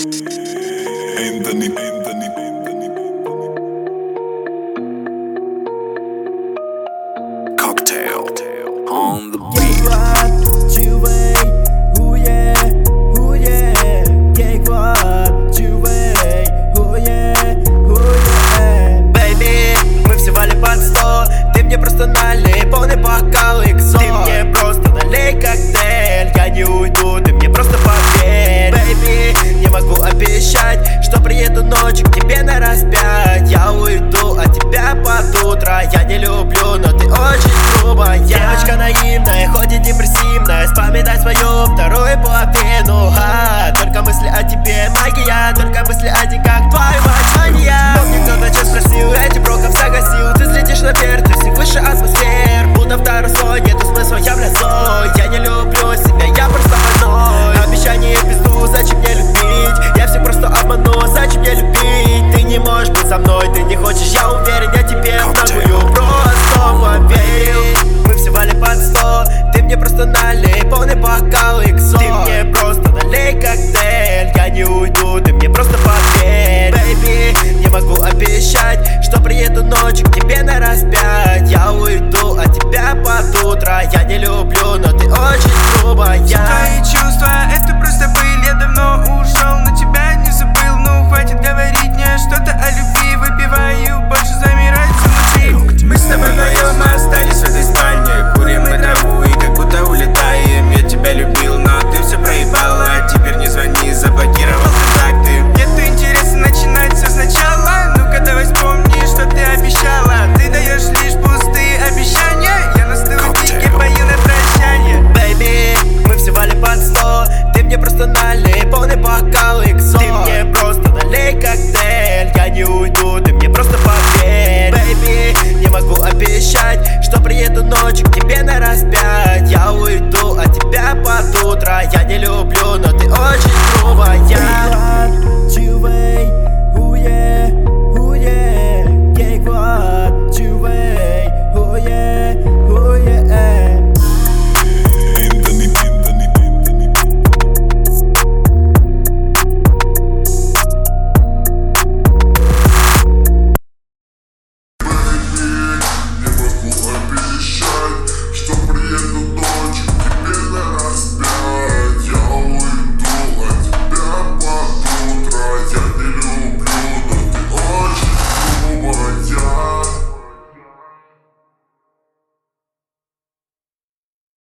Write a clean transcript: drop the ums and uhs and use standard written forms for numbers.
Энтони. Cocktail on the beat. Baby, мы всего лишь под 100. Ты мне просто налей полный бокал иксо. Ты мне просто налей коктейль. Я не уйду, ты мне просто поверь. Baby, не могу обещать, что приеду ночью к тебе на распять. Я уйду от тебя под утро. Я не люблю, но ты очень грубая. Девочка наивная, ходит депрессивная. Вспоминай свою вторую половину. Только мысли о тебе магия, только мысли о деньгах.